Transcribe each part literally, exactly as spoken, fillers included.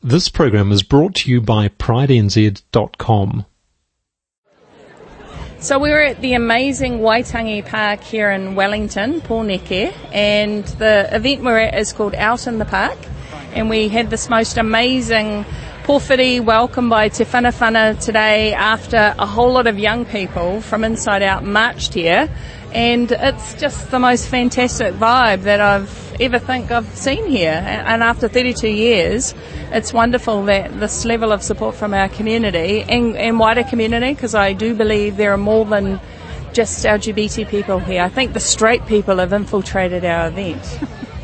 This program is brought to you by pride n z dot com. So we're at the amazing Waitangi Park here in Wellington, Pōneke, and the event we're at is called Out in the Park, and we had this most amazing pōwhiri welcome by Te Whanawhana today after a whole lot of young people from inside out marched here, and it's just the most fantastic vibe that I've ever think I've seen here. And after thirty-two years, it's wonderful that this level of support from our community and, and wider community, because I do believe there are more than just L G B T people here. I think the straight people have infiltrated our event.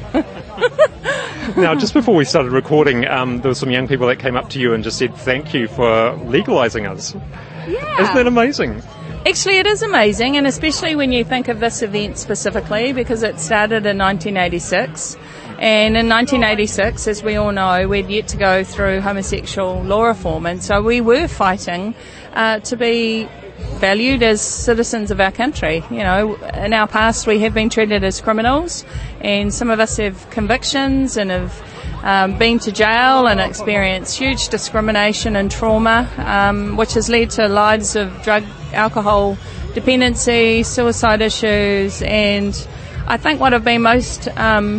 Now, just before we started recording, um, there were some young people that came up to you and just said thank you for legalising us. Yeah. Isn't that amazing? Actually, it is amazing, and especially when you think of this event specifically, because it started in nineteen eighty-six. And in nineteen eighty-six, as we all know, we'd yet to go through homosexual law reform, and so we were fighting uh, to be valued as citizens of our country. You know, in our past we have been treated as criminals, and some of us have convictions and have um, been to jail and experienced huge discrimination and trauma, um, which has led to lives of drug, alcohol dependency, suicide issues, and I think what I've been most um,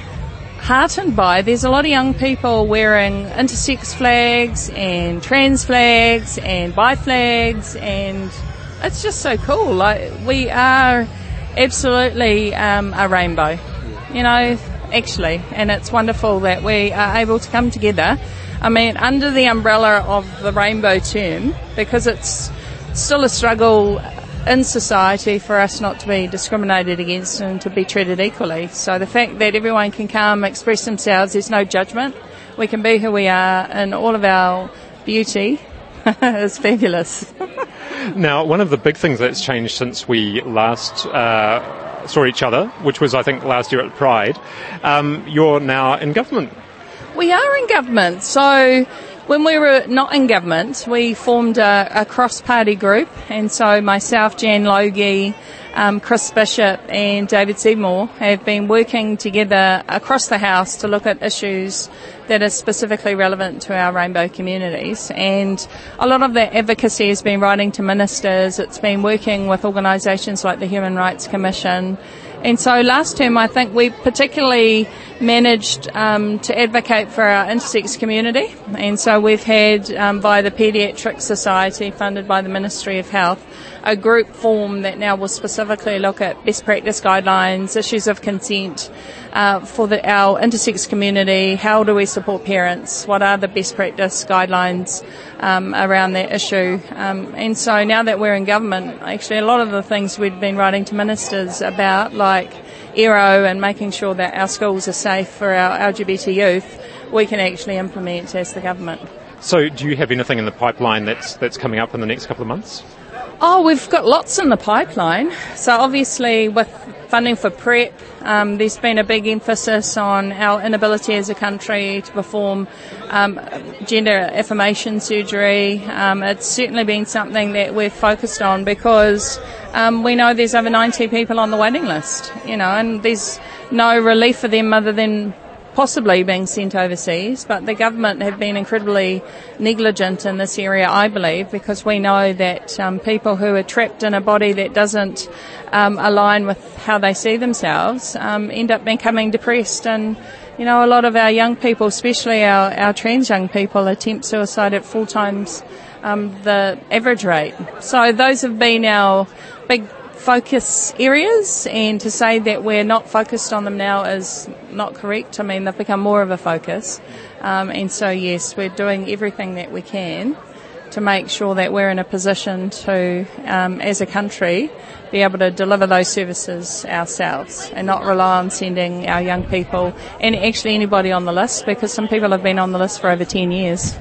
heartened by, there's a lot of young people wearing intersex flags and trans flags and bi flags, and it's just so cool. Like, we are absolutely um, a rainbow, you know, actually, and it's wonderful that we are able to come together. I mean, under the umbrella of the rainbow term, because it's still a struggle in society for us not to be discriminated against and to be treated equally. So the fact that everyone can come, express themselves, there's no judgment, we can be who we are, and all of our beauty is fabulous. Now, one of the big things that's changed since we last uh, saw each other, which was, I think, last year at Pride, um, you're now in government. We are in government. So when we were not in government, we formed a, a cross-party group, and so myself, Jan Logie, um, Chris Bishop and David Seymour have been working together across the House to look at issues that are specifically relevant to our rainbow communities. And a lot of that advocacy has been writing to ministers, it's been working with organisations like the Human Rights Commission. And so last term, I think we particularly managed um, to advocate for our intersex community. And so we've had, um, via the Paediatric Society, funded by the Ministry of Health, a group form that now will specifically look at best practice guidelines, issues of consent uh, for the, our intersex community. How do we support parents? What are the best practice guidelines um, around that issue? Um, and so now that we're in government, actually a lot of the things we've been writing to ministers about, like Aero and making sure that our schools are safe for our L G B T youth, we can actually implement as the government. So do you have anything in the pipeline that's that's coming up in the next couple of months? Oh, we've got lots in the pipeline. So obviously with funding for PrEP, um, there's been a big emphasis on our inability as a country to perform um, gender affirmation surgery. Um, it's certainly been something that we've focused on because um, we know there's over ninety people on the waiting list, you know, and there's no relief for them other than possibly being sent overseas, but the government have been incredibly negligent in this area, I believe, because we know that um, people who are trapped in a body that doesn't um, align with how they see themselves um, end up becoming depressed, and you know, a lot of our young people, especially our, our trans young people, attempt suicide at four times um, the average rate. So those have been our big focus areas, and to say that we're not focused on them now is not correct. I mean, they've become more of a focus, um, and so yes, we're doing everything that we can to make sure that we're in a position to, um, as a country, be able to deliver those services ourselves and not rely on sending our young people and actually anybody on the list, because some people have been on the list for over ten years,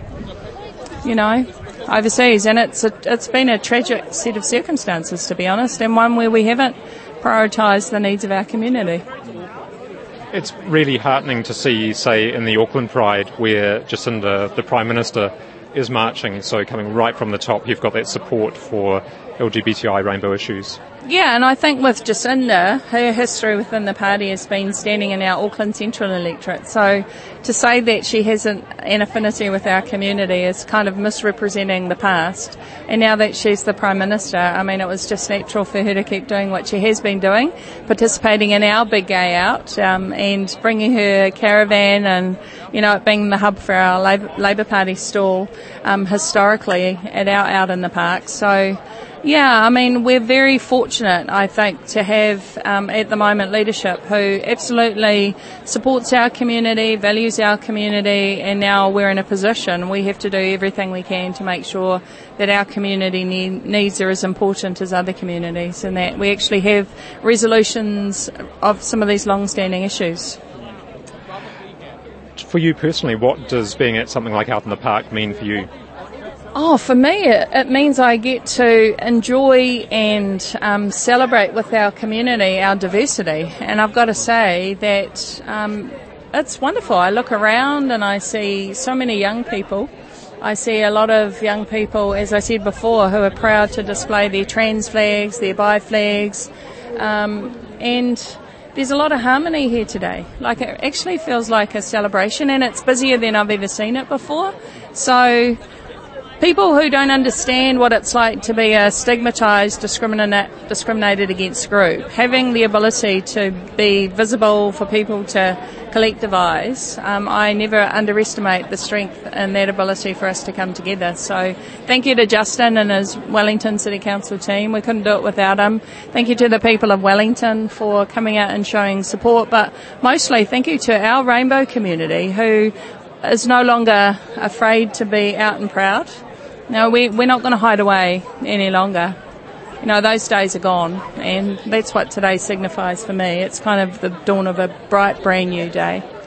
you know, overseas, and it's a, it's been a tragic set of circumstances, to be honest, and one where we haven't prioritised the needs of our community. It's really heartening to see, say, in the Auckland Pride, where Jacinda, the Prime Minister, is marching, so coming right from the top, you've got that support for L G B T I rainbow issues. Yeah, and I think with Jacinda, her history within the party has been standing in our Auckland Central electorate. So to say that she has an, an affinity with our community is kind of misrepresenting the past. And now that she's the Prime Minister, I mean, it was just natural for her to keep doing what she has been doing, participating in our big day out, um, and bringing her caravan and, you know, it being the hub for our Labour, Labour Party stall, um, historically at our out in the park. So, yeah, I mean, we're very fortunate, I think, to have um, at the moment leadership who absolutely supports our community, values our community, and now we're in a position we have to do everything we can to make sure that our community need, needs are as important as other communities, and that we actually have resolutions of some of these long-standing issues. For you personally, what does being at something like Out in the Park mean for you? Oh, for me, it, it means I get to enjoy and um, celebrate with our community, our diversity. And I've got to say that um, it's wonderful. I look around and I see so many young people. I see a lot of young people, as I said before, who are proud to display their trans flags, their bi flags, um, and there's a lot of harmony here today. Like, it actually feels like a celebration, and it's busier than I've ever seen it before. So people who don't understand what it's like to be a stigmatised, discriminate, discriminated against group, having the ability to be visible for people to collectivise, um, I never underestimate the strength and that ability for us to come together. So thank you to Justin and his Wellington City Council team. We couldn't do it without him. Thank you to the people of Wellington for coming out and showing support, but mostly thank you to our rainbow community who is no longer afraid to be out and proud. No, we, we're not going to hide away any longer. You know, those days are gone, and that's what today signifies for me. It's kind of the dawn of a bright, brand new day.